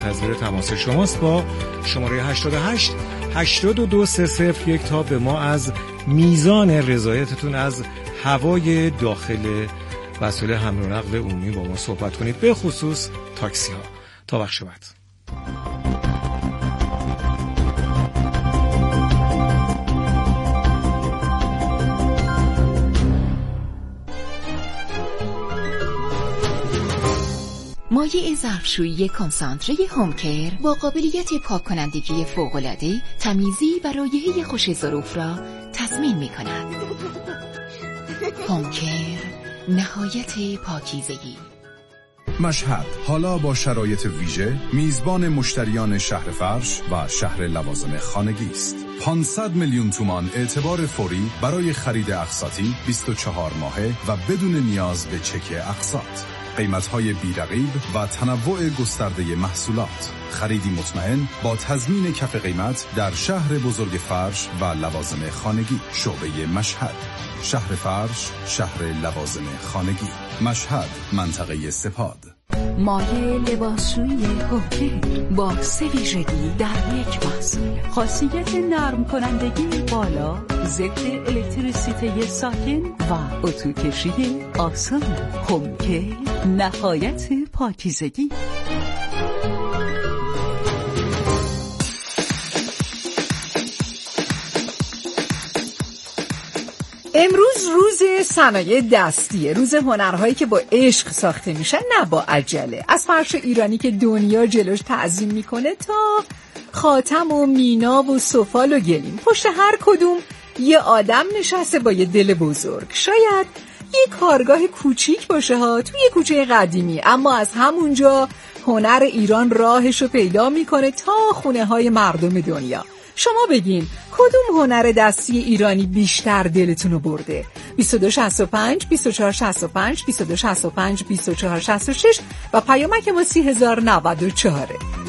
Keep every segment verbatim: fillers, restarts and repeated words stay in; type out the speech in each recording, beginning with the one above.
منتظر تماس شماست با شماره هشتاد و هشت هشتاد و دو سه صفر یک تا به ما از میزان رضایتتون از هوای داخل وسایل حمل و نقل عمومی با ما صحبت کنید، به خصوص تاکسی ها. تا بخش بعد. مایع ظرفشویی کنسانتره هومکر با قابلیت پاک کنندگی فوق‌العاده، تمیزی و رایحه خوش ظروف را تضمین می کند. هومکر، نهایت پاکیزگی. مشهد حالا با شرایط ویژه میزبان مشتریان شهر فرش و شهر لوازم خانگی است. پانصد میلیون تومان اعتبار فوری برای خرید اقساطی بیست و چهار ماهه و بدون نیاز به چک اقساط. قیمت‌های بی‌رقیب و تنوع گسترده محصولات. خریدی مطمئن با تضمین کف قیمت در شهر بزرگ فرش و لوازم خانگی. شعبه مشهد، شهر فرش، شهر لوازم خانگی. مشهد، منطقه سپاد. مایع لباسشویی هومکر با سه ویژگی در یک محصول. خاصیت نرم کنندگی بالا، ضد الکتریسیته ساکن و اتو کشی آسان. هومکر، نهایت پاکیزگی. امروز روز صنایع دستیه، روز هنرهایی که با عشق ساخته میشن، نه با عجله. از فرش ایرانی که دنیا جلوش تعظیم میکنه تا خاتم و مینا و سفال و گلیم، پشت هر کدوم یه آدم نشسته با یه دل بزرگ. شاید یه کارگاه کوچیک باشه ها توی کوچه قدیمی، اما از همونجا هنر ایران راهشو پیدا میکنه تا خونه های مردم دنیا. شما بگین کدوم هنر دستی ایرانی بیشتر دلتونو برده؟ بیست و دو شصت و پنج بیست و چهار شصت و پنج بیست و دو شصت و پنج بیست و چهار شصت و شش و پیامک ما سی هزار و نود و چهار.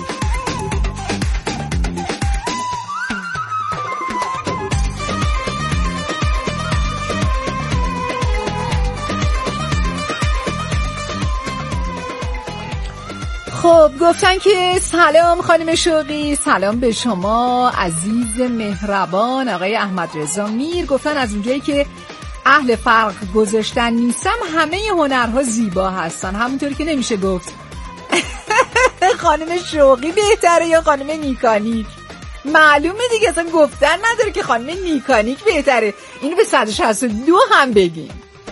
خب گفتن که سلام خانم شوقی، سلام به شما عزیز مهربان آقای احمد رضا میر. گفتن از اونجایی که اهل فرق گذاشتن نیستم، همه هنرها زیبا هستن، همونطوری که نمیشه گفت خانم شوقی بهتره یا خانم نیکانیک. معلومه دیگه، اصلا گفتن نداره که خانم نیکانیک بهتره. اینو به صد و شصت و دو هم بگیم.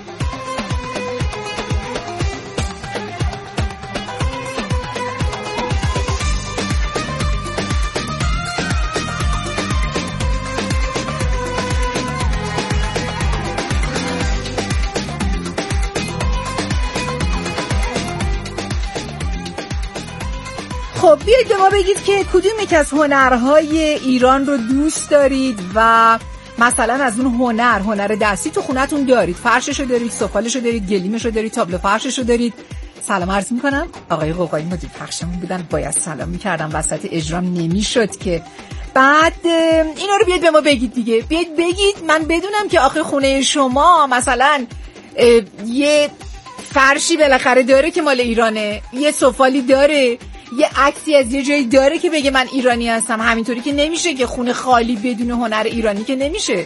خب بیایید به ما بگید که کدوم یک از هنرهای ایران رو دوست دارید و مثلا از اون هنر هنر دستی تو خونتون دارید. فرششو دارید، سفالشو دارید، گلیمشو دارید، تابلو فرششو دارید. سلام عرض میکنم. آقای قوقایی مدیر پخشمون بودن، باید سلام میکردم، وسط اجرام نمیشد که. بعد اینا رو بیاید به ما بگید دیگه، بیاید بگید من بدونم که آخه خونه شما مثلا یه فرشی بالاخره داره که مال ایرانه، یه سفالی داره، یه عکسی از یه جایی داره که بگه من ایرانی هستم. همینطوری که نمیشه که خونه خالی بدون هنر ایرانی که نمیشه.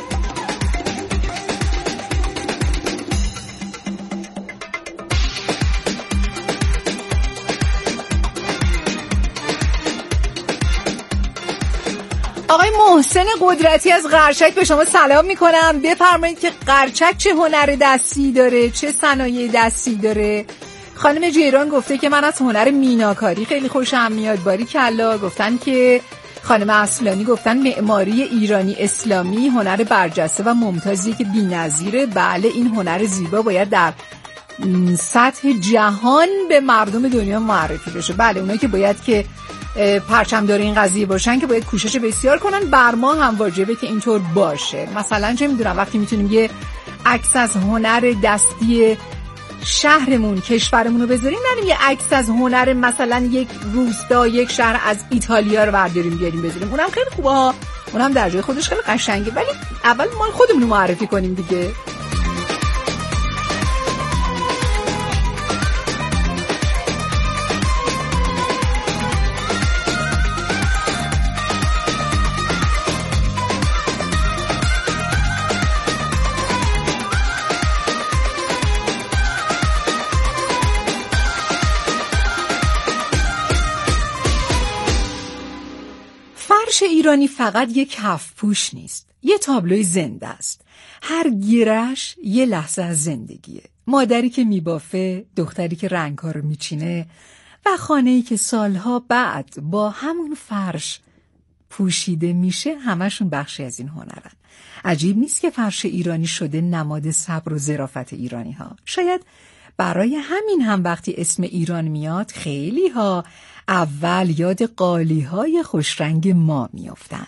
آقای محسن قدرتی از قرچک به شما سلام میکنم. بفرمایید که قرچک چه هنر دستی داره، چه صنایع دستی داره؟ خانم جیران گفته که من از هنر میناکاری خیلی خوشم میاد. باریکلا. گفتن که خانم اصلانی گفتن معماری ایرانی اسلامی هنر برجسته و ممتازی که بی‌نظیره. بله این هنر زیبا باید در سطح جهان به مردم دنیا معرفی بشه. بله اونایی که باید که پرچمدار این قضیه باشن که باید کوشش بسیار کنن. بر ما هم واجبه که اینطور باشه. مثلا چه میدونم وقتی میتونیم یه عکس از هنر دستی شهرمون کشورمون رو بذاریم، نریم یه عکس از هنر مثلا یک روستا یک شهر از ایتالیا رو برداریم بیاریم بذاریم. اونم خیلی خوبه ها، اونم در جای خودش خیلی قشنگه، ولی اول ما خودمون رو معرفی کنیم دیگه. فرش ایرانی فقط یک کفپوش نیست، یه تابلوی زنده است. هر گیرش یه لحظه از زندگیه. مادری که میبافه، دختری که رنگ‌ها رو میچینه و خانه‌ای که سالها بعد با همون فرش پوشیده میشه، همشون بخشی از این هنرن. عجیب نیست که فرش ایرانی شده نماد صبر و ظرافت ایرانی ها. شاید برای همین هم وقتی اسم ایران میاد خیلی ها اول یاد قالی های خوشرنگ ما میافتن.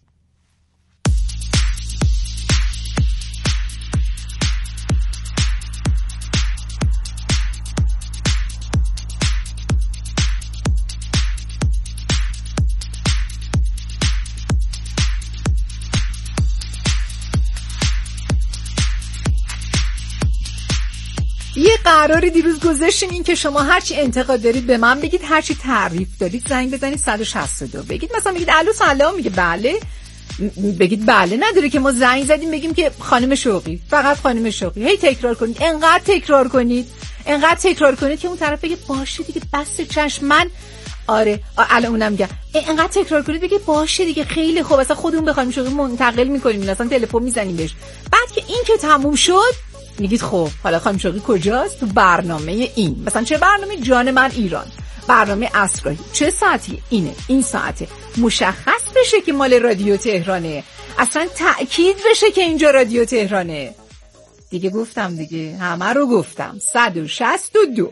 یه قراری دیروز گذاشتیم این که شما هرچی انتقاد دارید به من بگید، هرچی تعریف دارید زنگ بزنید صد و شصت و دو بگید. مثلا بگید الو سلام، میگه بله، بگید بله، نداره که ما زنگ زدیم بگیم که خانم شوقی، فقط خانم شوقی. هی تکرار کنید، انقدر تکرار کنید، انقدر تکرار کنید که اون طرف بگه باشه دیگه، بس چشم من. آره الان اونم میگه انقدر تکرار کنید بگه باشه دیگه، خیلی خوب، اصلا خودمون بخوایم شوقی منتقل میکنیم، اصلا تلفن میزنیم بهش. بعد که این که تموم شد میگید خب حالا خانم شوقی کجاست؟ تو برنامه این. مثلا چه برنامه؟ جان من ایران، برنامه عصرهایی. چه ساعتی؟ اینه، این ساعته. مشخص بشه که مال رادیو تهرانه، اصلا تأکید بشه که اینجا رادیو تهرانه. دیگه گفتم دیگه، همه رو گفتم. صد و شصت و دو.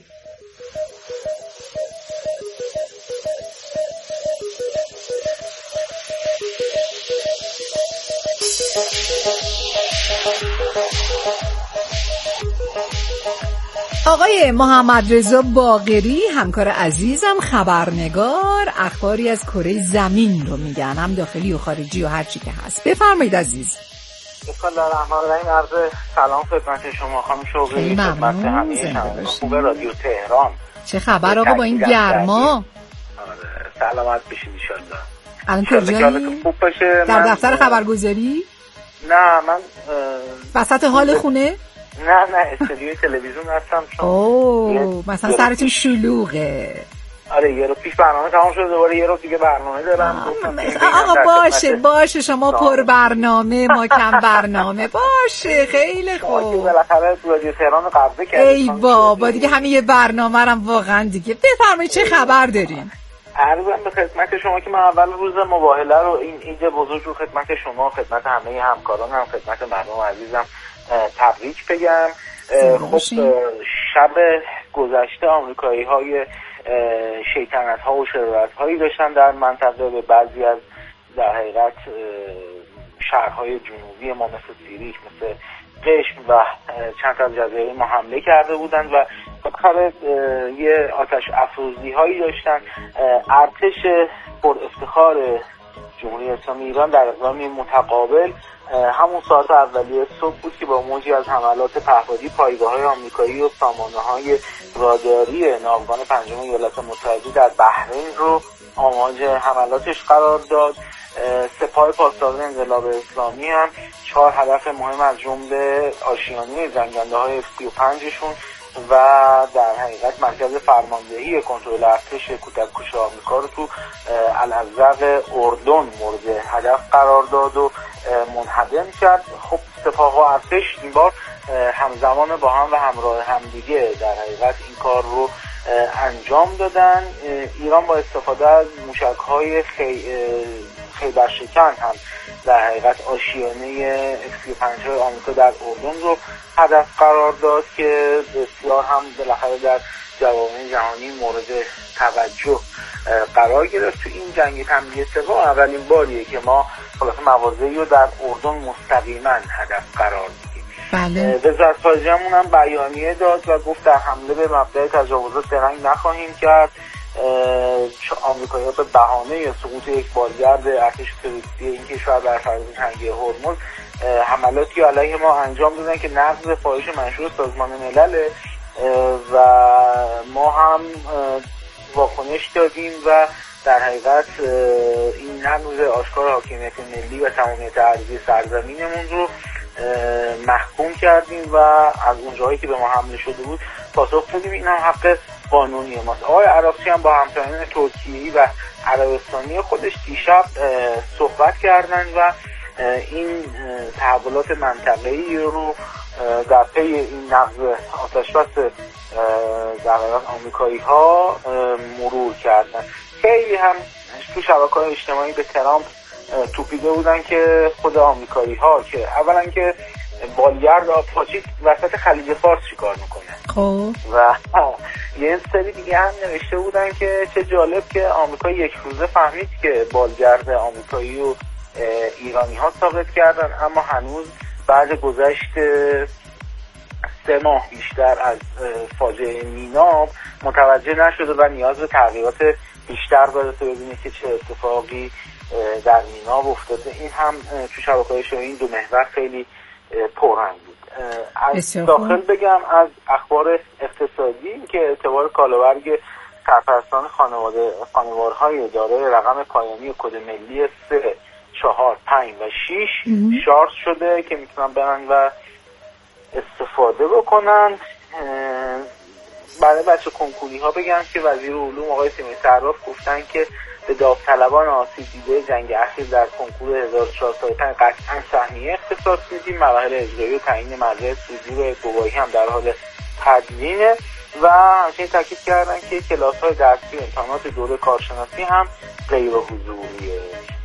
آقای محمد رضا باقری، همکار عزیزم، خبرنگار، اخباری از کره زمین رو میگن، هم داخلی و خارجی و هر چی که هست. بفرمایید عزیز. بسم الله الرحمن الرحیم. عرض سلام خدمت شما خانم شوقی، خدمت همه شنوندگان خوب رادیو تهران. چه خبر آقا با این گرما؟ سلامت بشید ان شاء الله. الان کجایی؟ خوب باشه. در دفتر خبرگزاری؟ نه من وسط حال خونه؟ نه نه استودیوی تلویزیون هستم. چون اوه مثلا سرتون شلوغه. آره یه رو پیش برنامه تمام شده، دوباره یه رو دیگه برنامه دارم. آقا باشه باشه، شما پر برنامه ما کم برنامه، باشه خیلی خوب. بالاخره رادیو تهران رو قبضه کردیم. ای بابا دیگه همین یه برنامه رم واقعا دیگه. بفرمایید چه خبر دارین؟ عرضم به خدمت شما که من اول روز مباهله رو، این عید بزرگ رو خدمت شما، خدمت همه همکارانم، خدمت مردم عزیزم تبریک بگم. خب شب گذشته آمریکایی های شیطنت ها و شرارت هایی داشتن در منطقه، به بعضی از در حقیقت شهرهای جنوبی ما مثل زیریک، مثل قشم و چند تا از جزایر ما حمله کرده بودن و بالاخره یه آتش افروزی هایی داشتن. ارتش پر افتخار جمهوری اسلامی ایران در اقدامی متقابل همون ساعت اولیه صبح بود که با موجی از حملات پهپادی پایگاه‌های آمریکایی و سامانه‌های راداری ناوگان پنجم ایالات متحده در بحرین رو آماج حملاتش قرار داد. سپاه پاسداران انقلاب اسلامی هم چهار هدف مهم از جمله آشیانه جنگنده‌های اف سی و پنج شون و در حقیقت مرکز فرماندهی کنترل ارتش کودککش آمریکا رو تو الازرق اردن مورد هدف قرار داد و منهدم کرد. خب سپاه و ارتش این بار همزمان با هم و همراه همدیگه در حقیقت این کار رو انجام دادن. ایران با استفاده از موشک‌های خی... خیبرشکن هم در حقیقت آشیانه اف سی و پنج های آمریکا در اردن رو هدف قرار داد که بسیار هم بالاخره در جوامع جهانی مورد توجه قرار گرفت. تو این جنگ تمدید سپاه اولین باریه که ما خلاص مواضعی رو در اردن مستقیما هدف قرار میدیم. بله. وزارت خارجه‌مون هم بیانیه داد و گفت در حمله به مبدأ تجاوزات درنگ نخواهیم کرد. آمریکایی‌ها به بهانه سقوط یک بالگرد ارتش تروریستی این کشور بر فراز تنگه هرمز حملاتی علیه ما انجام دادن که نقض فاحش منشور سازمان ملل و ما هم واکنش دادیم و در حقیقت این نقض آشکار حاکمیت ملی و تمامیت ارضی سرزمینمون رو محکوم کردیم و از اونجایی که به ما حمله شده بود پاسخ دادیم. این هم حق قانونی ماست. آقای عراقچی هم با همتایان ترکیه‌ای و عربستانی خودش دیشب صحبت کردن و این تحولات منطقه‌ای رو در پی این نقض آتشبس در واقع آمریکایی‌ها مرور کردن. خیلی هم تو شبکه‌های اجتماعی به ترامپ توپیده بودن که خود آمریکایی‌ها که اولا که بالگرد آپاچی وسط خلیج فارس چیکار میکنه خب و یه سری دیگه هم نوشته بودن که چه جالب که آمریکا یک روزه فهمید که بالگرد آمریکایی و ایرانی ها ساقط کردن، اما هنوز بعد گذشت سه ماه بیشتر از فاجعه میناب متوجه نشده و نیاز به تغییرات بیشتر داره تا ببینید که چه اتفاقی در میناب افتاده. این هم تو شبکه‌های اجتماعی این دو محور خیلی پررنگ بود. از داخل بگم از اخبار اقتصادی که اعتبار کالابرگ سرپرستان خانواده خانوارهای دارای رقم پایانی کد ملی سه چهار پنج و شش شارژ شده که میتونن برن و استفاده بکنن. برای بچه کنکوری ها بگم که وزیر علوم آقای سیمای صراف گفتن که به داوطلبان آسیب دیده جنگ اخیر در کنکور هزار و چهارصد و پنج قطعا سهمیه اختصاص میدیم. مراحل اجرایی و تعیین مرجع صدور گواهی هم در حال تدوینه و همچنین تاکید کردن که کلاس های درسی و امتحانات دوره کارشناسی هم غیر حضوریه.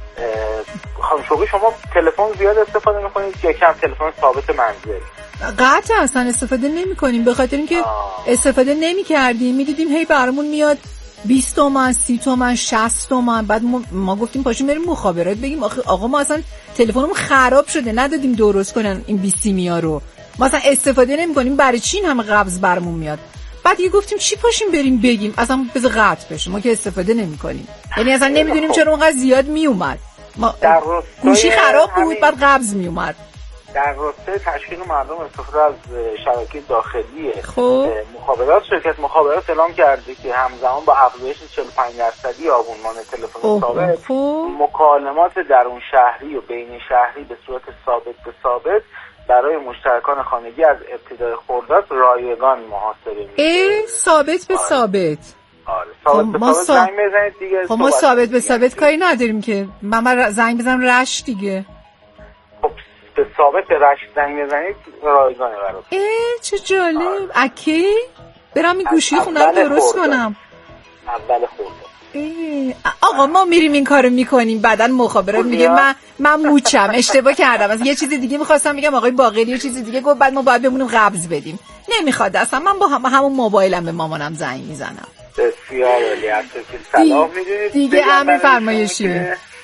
خانم شوقی شما تلفن زیاد استفاده میکنید یا کم تلفن ثابت منزل؟ قطعا اصلا استفاده نمی کنیم، به خاطر اینکه استفاده نمی کردیم میدیدیم هی برامون میاد بیست تومن، سی تومن، شصت تومن. بعد ما, ما گفتیم پاشیم بریم مخابرات بگیم آقا ما اصلا تلفنمون خراب شده ندادیم درست کنن این بیست میا رو، ما اصلا استفاده نمی کنیم، برای چی این همه قبض برامون میاد؟ بعد یه گفتیم چی پاشیم بریم بگیم اصلا بذار قطع بشه، ما که استفاده نمی کنیم، یعنی اصلا نمیدونیم چرا اونقدر زیاد میومد. ما گوشی خراب بود بعد قبض میومد. در راستای تشویق مردم استفاده از شبکه داخلی خب مخابرات، شرکت مخابرات اعلام کرده که همزمان با افزایش چهل و پنج درصدی آبونمان تلفن ثابت مکالمات درون شهری و بین شهری به صورت ثابت به ثابت برای مشترکان خانگی از ابتدای خرداد رایگان محاسبه میشه. ثابت به ثابت. آره ثابت به ثابت زنگ بزنید دیگه. خب ما ثابت به ثابت کاری نداریم که، من زنگ بزنم رشت دیگه. خب به ثابت رشت زنگ بزنید رایگانه برات. اه چه جالب. اکی برام این گوشی خونم درست کنم اول خورده. آقا ما میریم این کارو میکنیم بعدن مخابرات میگه من من موچم اشتباه کردم، از یه چیز دیگه میخواستم بگم آقای باقری یه چیز دیگه گفت، بعد ما باید بمونیم قبض بدیم. نمیخواد اصلا، من با هم همون موبایلم به مامانم زنگ میزنم. بسیار عالی. از که سلام میدونید دیگه امر فرمایشی.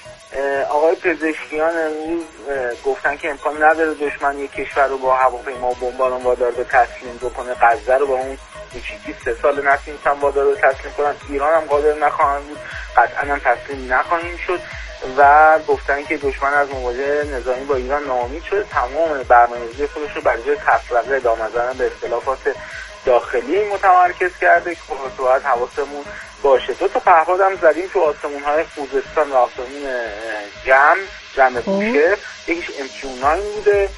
آقای پزشکیان امروز گفتن که امکان نداره دشمن یک کشور رو با هواپیما و بمباران وادار به تسلیم بکنه. غزه رو با اون کوچیکی سه سال نتونستن وادار به تسلیم کنن. ایران هم قادر نخواهند بود، قطعا هم تسلیم نخواهیم شد و گفتن که دشمن از مواجهه نظامی با ایران ناامید شده، تمام برنامه‌ریزی خودش رو برای تفرقه ادامه دادن به اختلافات داخلی متمرکز کرده که خب باید حواسمون باشه. دو تا پهپاد هم زدیم تو آسمون‌های خوزستان و آسمون جم جم بوشهر، یکیش ام کیو نه بوده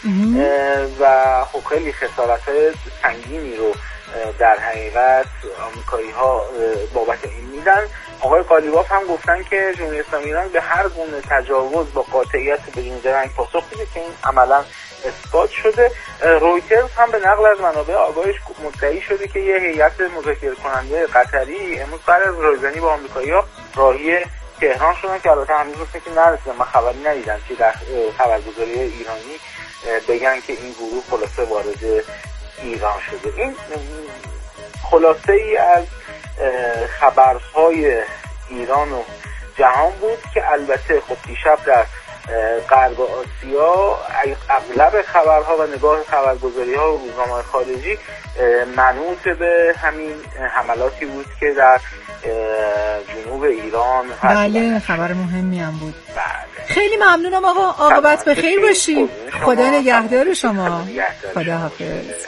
و خب خیلی خسارت‌های سنگینی رو در حقیقت آمریکایی‌ها بابت این میدن. آقای قالیباف هم گفتن که جمهوری اسلامی ایران به هر گونه تجاوز با قاطعیت بدون درنگ پاسخ میده که این عملاً اثبات شده. رویترز هم به نقل از منابع آگاهیش مدعی شده که یه هیئت مذاکره کننده قطری امروز قرار از رایزنی با آمریکایی‌ها راهی تهران شدن که البته هنوز فکر که نرسیدن، من خبری ندیدم که در خبرگزاری ایرانی بگن که این گروه خلاصه وارد ایران شده. این خلاصه ای از خبرهای ایران و جهان بود که البته خب دیشب در غرب آسیا اغلب خبرها و نگاه خبرگزاری‌ها و روزنامه‌های خارجی منوط به همین حملاتی بود که در جنوب ایران. بله خبر مهمی هم بود. بله. خیلی ممنونم آقا، عاقبت بخیر باشی. خدا نگهدار شما. خدا حافظ.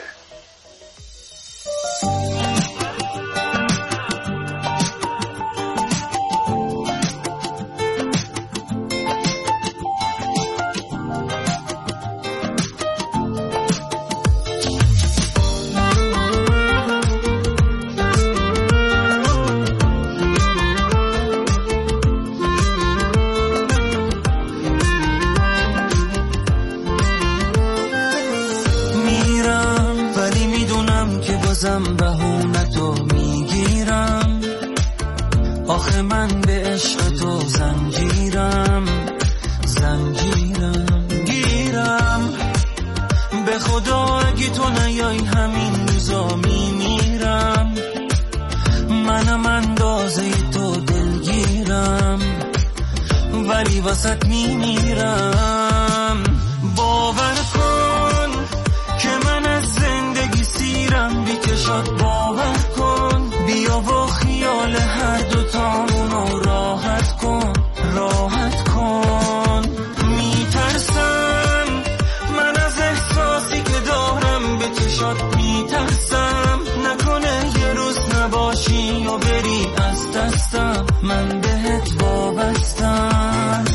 عشق تو زنجیرم زنجیرم گیرم، به خدا اگه تو نیای همین روزا میمیرم. منم اندازه تو دلگیرم ولی واسط میمیرم. باور کن که من از زندگی سیرم، بی چشات باور کن، بیا و خیال هر دوتامونو راحت کن راحت کن. میترسم من از احساسی که دارم، به چشات میترسم نکنه یه روز نباشی و بری از دستم، من بهت وابستم.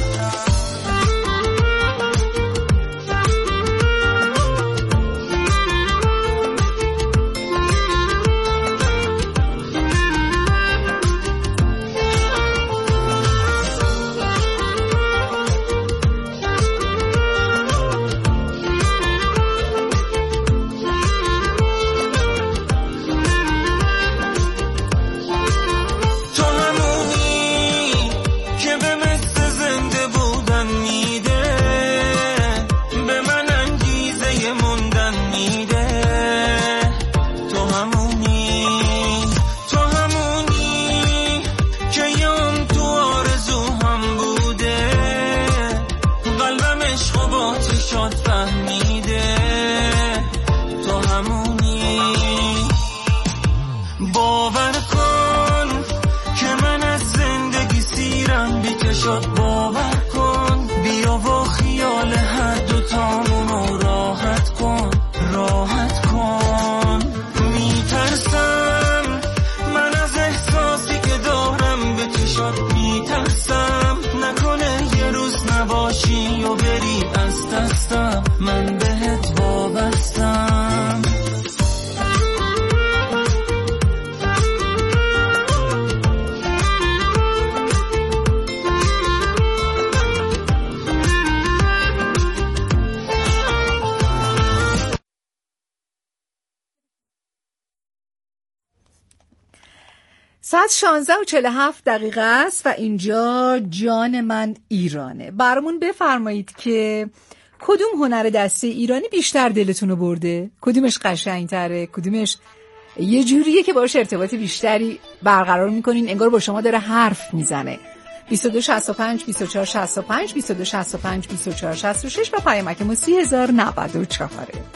ساعت شانزده و چهل و هفت دقیقه است و اینجا جان من ایرانه. برامون بفرمایید که کدوم هنر دستی ایرانی بیشتر دلتون رو برده؟ کدومش قشنگ‌تره؟ کدومش یه جوریه که باهاش ارتباط بیشتری برقرار میکنین، انگار با شما داره حرف میزنه؟ بیست و دو شصت و پنج بیست و چهار شصت و پنج بیست و دو شصت و پنج بیست و چهار شصت و شش و پیامک ما سی هزار و نود و چهار.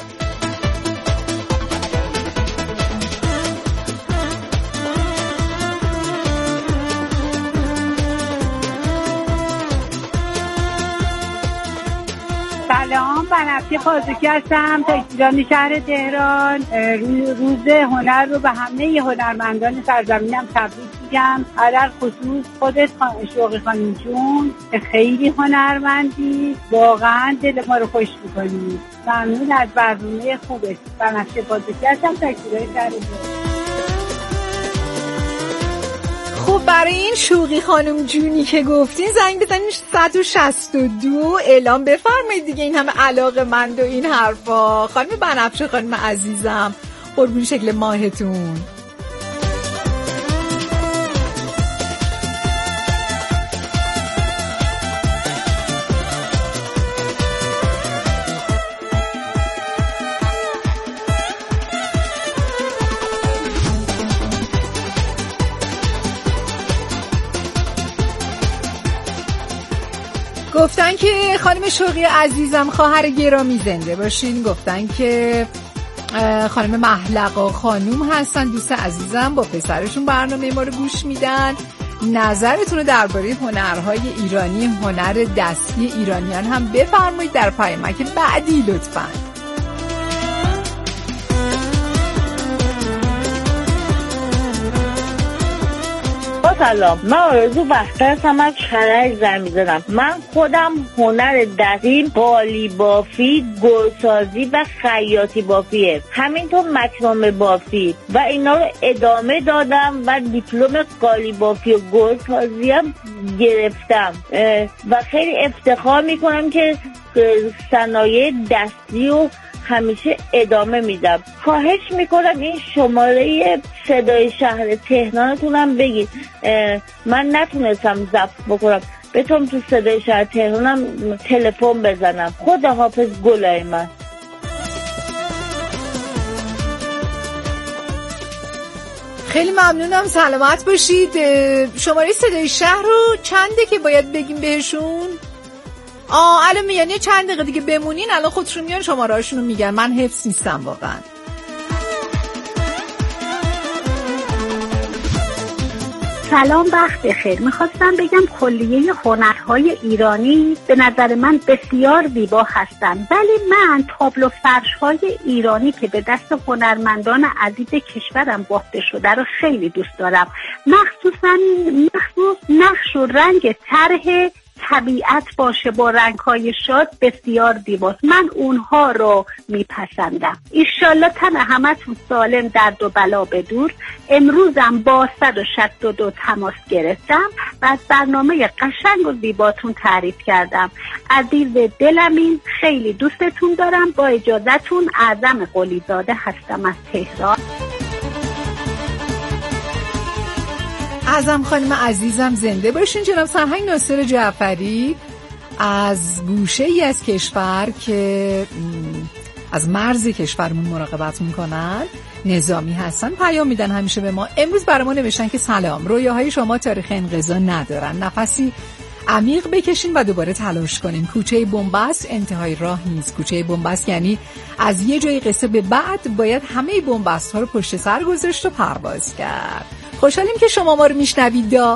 سلام، بنفشه پازوکی هستم تا ایران شهر تهران. روز هنر رو به همه هنرمندان سرزمینم تبریک میگم، علل خصوص خودت شوقی خانم جون، خیلی هنرمندی، واقعا دل ما رو خوش میکنی. ممنون از برنامه خوبت. بنفشه پازوکی هستم تا ایران شهر تهران. خب برای این شوقی خانم جونی که گفتین زنگ بزنین صد و شصت و دو اعلام بفرمایید دیگه، این همه علاقه‌مند و این حرفا. خانم بنفشه خانم عزیزم، قربون شکل ماهتون. گفتن که خانم شوقی عزیزم خواهر گرامی زنده باشین. گفتن که خانم محلقا خانوم هستن، دوست عزیزم، با پسرشون برنامه ما رو گوش میدن. نظرتون رو درباره هنرهای ایرانی، هنر دستی ایرانیان هم بفرمایید در پیامک بعدی لطفاً. سلام، من آرزو وقت هستم از کرج زنگ می‌زنم. من خودم هنر دستی، قالی بافی، گلسازی و خیاطی بافیه، همینطور مکرمه بافی و اینا رو ادامه دادم و دیپلم قالی بافی و گلسازی هم گرفتم و خیلی افتخار میکنم که صنایع دستی و همیشه ادامه میدم. خواهش میکنم این شماره صدای شهر تهرانتونم بگید. من نتونستم ضبط بکنم، بتونم تو صدای شهر تهرانم تلفن بزنم. خدا حافظ گلای من. خیلی ممنونم، سلامت باشید. شماره صدای شهر رو چنده که باید بگیم بهشون؟ آه الان میان یه چند دقیقه دیگه بمونین، الان خودشون میان شماره هاشون رو میگن. من حفظ نیستم واقعا. سلام، وقت بخیر. میخواستم بگم کلیه هنرهای ایرانی به نظر من بسیار زیبا هستن، ولی من تابلو فرش‌های ایرانی که به دست هنرمندان عزیز کشورم بافته شده رو خیلی دوست دارم. مخصوصا مخصوص نقش و رنگ طرح طبیعت باشه با رنگ‌های شاد بسیار زیباست. من اونها رو میپسندم. ایشالله تن همتون سالم، درد و بلا بدور. امروزم با صد و شصت و دو تماس گرفتم و از برنامه قشنگ و زیباتون تعریف کردم. عزیز دلمین، خیلی دوستتون دارم. با اجازهتون اعظم قلیزاده هستم از تهران. اعظم خانم عزیزم زنده باشین. جناب سرهنگ ناصر جعفری از گوشه ای از کشور که از مرز کشورمون مراقبت میکنن، نظامی هستن، پیام میدن همیشه به ما. امروز برای ما نوشتن که سلام، رویاهای شما تاریخ انقضا ندارن، نفسی عمیق بکشین و دوباره تلاش کنین. کوچه بنبست انتهای راه نیست. کوچه بنبست یعنی از یه جای قصه به بعد باید همه بنبست ها رو پشت سر گذاشت و پرواز کرد. خوشحالیم که شما ما رو میشنوید. دا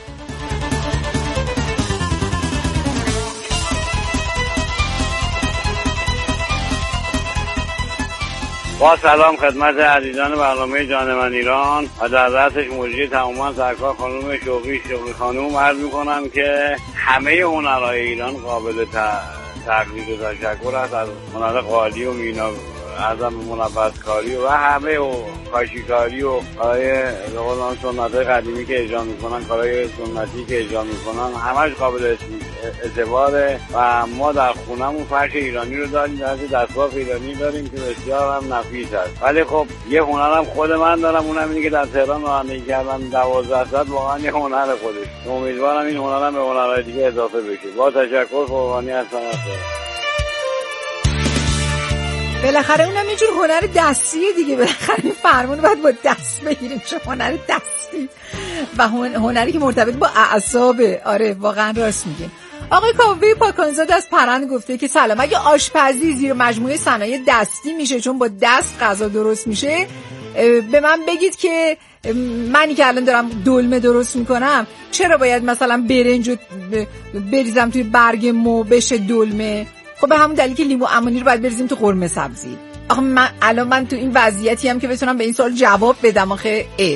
با سلام خدمت عزیزان برنامه جان من ایران و در رأسش مجری تماما سرکار خانم شوقی شوقی خانم عرض میکنم که همه هنرهای ایران قابل تقلید و تشکر است، از هنر قالی و مینا اعظم منفذکاری و همه و کاشیکاری و کارهای سنت‌های قدیمی که اجرا میکنن، کارهای سنتی که اجرا میکنن، همش قابل اعتباره. و ما در خونمون فرش ایرانی رو داریم، در دستباف ایرانی داریم که بسیار هم نفیس است. ولی خب یه هنرم خود من دارم، اونم اینه که در تهران رانندگی کردم دوازده ساعت، واقعا یه هنر خودش. امیدوارم این هنرم به هنرهای دیگه اضافه بشه. با تشکر، قربانی هستم. بالاخره اونم یه جور هنر دستیه دیگه. بالاخره این فرمون باید با دست بگیریم، چه هنر دستی و هنری که مرتبط با اعصابه. آره واقعا راست میگین. آقای کاوه پاکانزاده از پرند گفته که سلام، اگه آشپزی زیر مجموعه صنایع دستی میشه چون با دست غذا درست میشه، به من بگید که منی که الان دارم دلمه درست میکنم چرا باید مثلا برنج رو بریزم توی برگ مو بشه دلمه؟ خب به همون دلیل که لیمو عمانی رو باید بریزیم تو قرمه سبزی. آخه من الان من تو این وضعیتی هم که بتونم به این سوال جواب بدم. آخه اه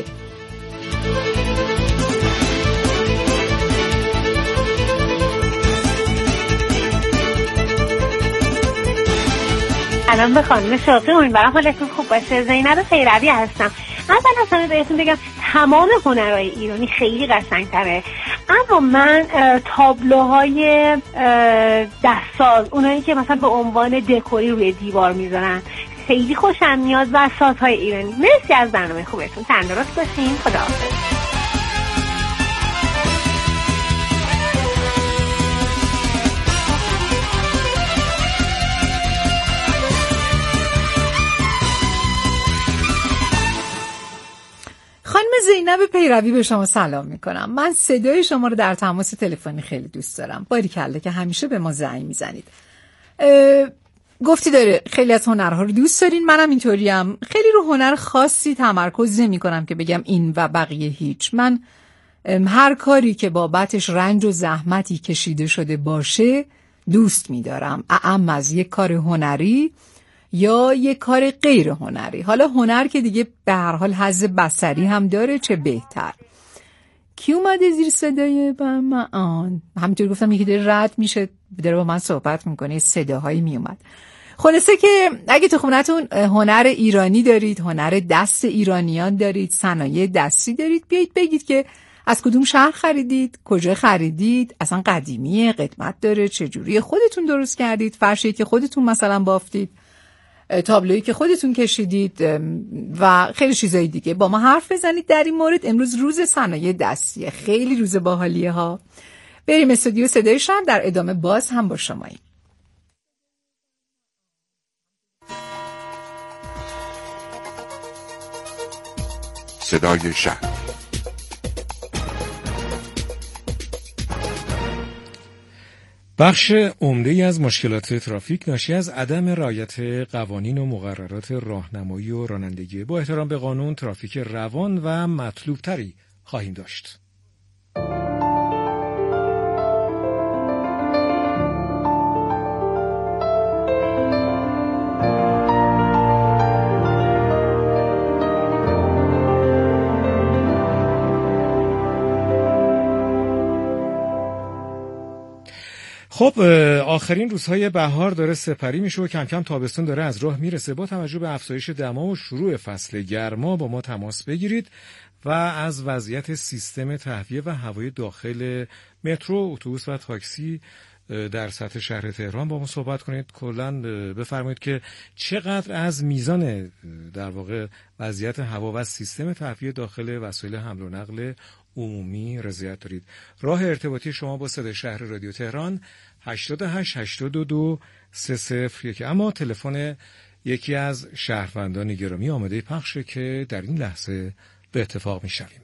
الان به خانم شوقی، امیدوارم حالتون خوب باشه. زینب پیروی هستم. اول از همه بهتون بگم تمام هنرهای ایرانی خیلی قشنگ‌تره، اما من تابلوهای دستساز، اونایی که مثلا به عنوان دکوری روی دیوار میذارن، خیلی خوشم میاد. و سازهای ایرانی. مرسی از برنامه خوبتون، تندرست باشین. خداحافظ. خانم زینب پیروی به شما سلام میکنم. من صدای شما رو در تماس تلفنی خیلی دوست دارم. باریکلا که همیشه به ما زنگ میزنید. گفتی داره خیلی از هنرها رو دوست دارین، منم اینطوریم. خیلی رو هنر خاصی تمرکز نمی کنم که بگم این و بقیه هیچ. من هر کاری که بابتش رنج و زحمتی کشیده شده باشه دوست میدارم، اعم از یک کار هنری یا یک کار غیر هنری. حالا هنر که دیگه به هر حال حظ بصری هم داره، چه بهتر. کی اومده زیر صدای با من؟ آن همینطور گفتم یکی داره رد میشه، داره با من صحبت میکنه، صداهایی میومد. خلاصه که اگه تو خونتون هنر ایرانی دارید، هنر دست ایرانیان دارید، صنایع دستی دارید، بیایید بگید که از کدوم شهر خریدید، کجا خریدید، اصلا قدیمیه، قدمت داره، چجوری خودتون درست کردید، فرشی که خودتون مثلا بافتید. تابلویی که خودتون کشیدید و خیلی چیزای دیگه با ما حرف بزنید در این مورد. امروز روز صنایع دستیه، خیلی روز باحالیه ها. بریم استودیو صدای شهر، در ادامه باز هم با شماییم. صدای شهر. بخش عمده‌ای از مشکلات ترافیک ناشی از عدم رعایت قوانین و مقررات راهنمایی و رانندگی. با احترام به قانون، ترافیک روان و مطلوب تری خواهیم داشت. خب آخرین روزهای بهار داره سپری میشه و کم کم تابستون داره از راه میرسه. با توجه به افزایش دما و شروع فصل گرما با ما تماس بگیرید و از وضعیت سیستم تهویه و هوای داخل مترو، اتوبوس و تاکسی در سطح شهر تهران با ما صحبت کنید. کلاً بفرمایید که چقدر از میزان در واقع وضعیت هوا و سیستم تهویه داخل وسایل حمل و نقل عمومی رضایت دارید. راه ارتباطی شما با صدای شهر رادیو تهران هشتاد و هشت هشتاد و دو سه صفر یک. اما تلفن یکی از شهروندان گرامی آماده پخشه که در این لحظه به اتفاق میشویم.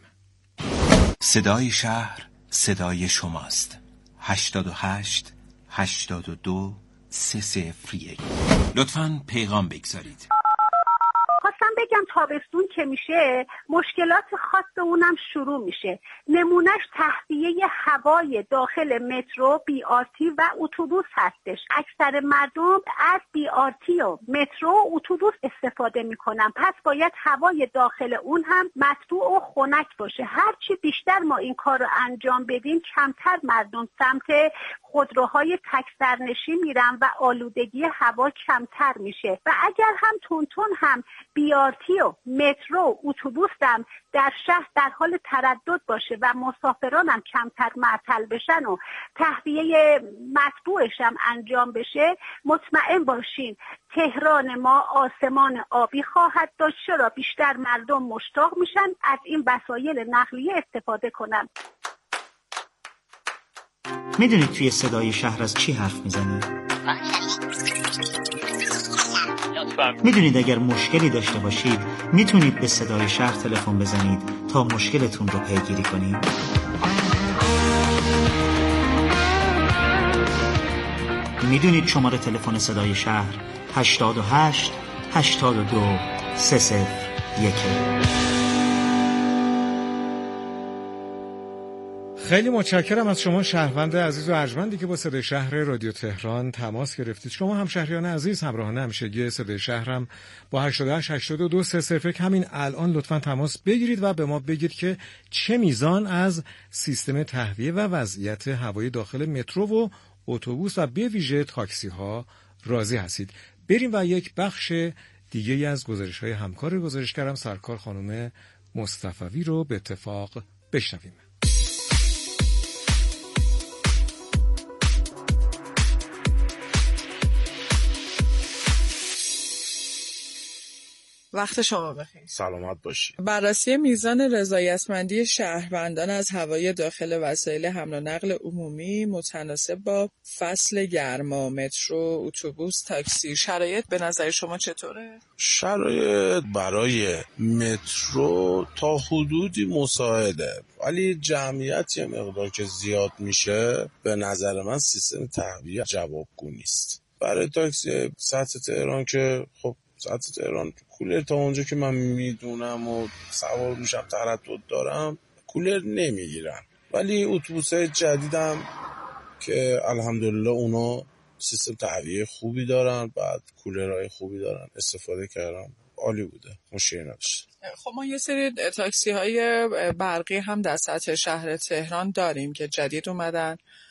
صدای شهر صدای شماست. هشتاد و هشت هشتاد و دو سه صفر یک. لطفاً پیغام بگذارید. خواستم بگم تابستون که میشه مشکلات خاص اونم شروع میشه. نمونهش تهویه هوای داخل مترو، بی آر تی و اتوبوس هستش. اکثر مردم از بی آر تی و مترو و اتوبوس استفاده میکنن، پس باید هوای داخل اون هم مطبوع و خنک باشه. هرچی بیشتر ما این کار رو انجام بدیم کمتر مردم سمت خودروهای تک سرنشین میرن و آلودگی هوا کمتر میشه. و اگر هم تونتون هم بی آر تی و مترو اتوبوس هم در شهر در حال تردد باشه و مسافران هم کمتر معطل بشن و تهویه مطبوعش هم انجام بشه، مطمئن باشین تهران ما آسمان آبی خواهد داشت. چرا بیشتر مردم مشتاق میشن از این وسایل نقلیه استفاده کنن. میدونید توی صدای شهر از چی حرف میزنید؟ میدونید اگر مشکلی داشته باشید میتونید به صدای شهر تلفن بزنید تا مشکلتون رو پیگیری کنید. میدونید شماره تلفن صدای شهر هشتاد و هشت هشتاد و دو سه صفر یک. خیلی متشکرم از شما شهروند عزیز و ارجمندی که با صدای شهر رادیو تهران تماس گرفتید. شما هم شهریان عزیز همراهان همیشگی صدای شهرم با هشتاد و هشت هشتاد و دو سه صفر یک همین الان لطفاً تماس بگیرید و به ما بگید که چه میزان از سیستم تهویه و وضعیت هوای داخل مترو و اتوبوس و به ویژه تاکسی ها راضی هستید. بریم و یک بخش دیگه از گزارش‌های همکار گزارشگرم سرکار خانم مصطفی رو به اتفاق بشنویم. وقت شما بخیر. سلامت باشی. بررسی میزان رضایتمندی شهروندان از هوای داخل وسایل حمل و نقل عمومی متناسب با فصل گرما، مترو، اتوبوس، تاکسی، شرایط به نظر شما چطوره؟ شرایط برای مترو تا حدودی مساعده، ولی جمعیت یه مقدار که زیاد میشه به نظر من سیستم تهویه جوابگو نیست. برای تاکسی سطح تهران که خب سطح تهران کولر تا اونجا که من میدونم و سوار میشم تردد دارم کولر نمیگیرن، ولی اتوبوس‌های جدیدم که الحمدلله اونا سیستم تهویه خوبی دارن، بعد کولرهای خوبی دارن، استفاده کردم عالی بوده، مشکلی نداشت. خب ما یه سری تاکسی های برقی هم در سطح شهر تهران داریم که جدید اومدن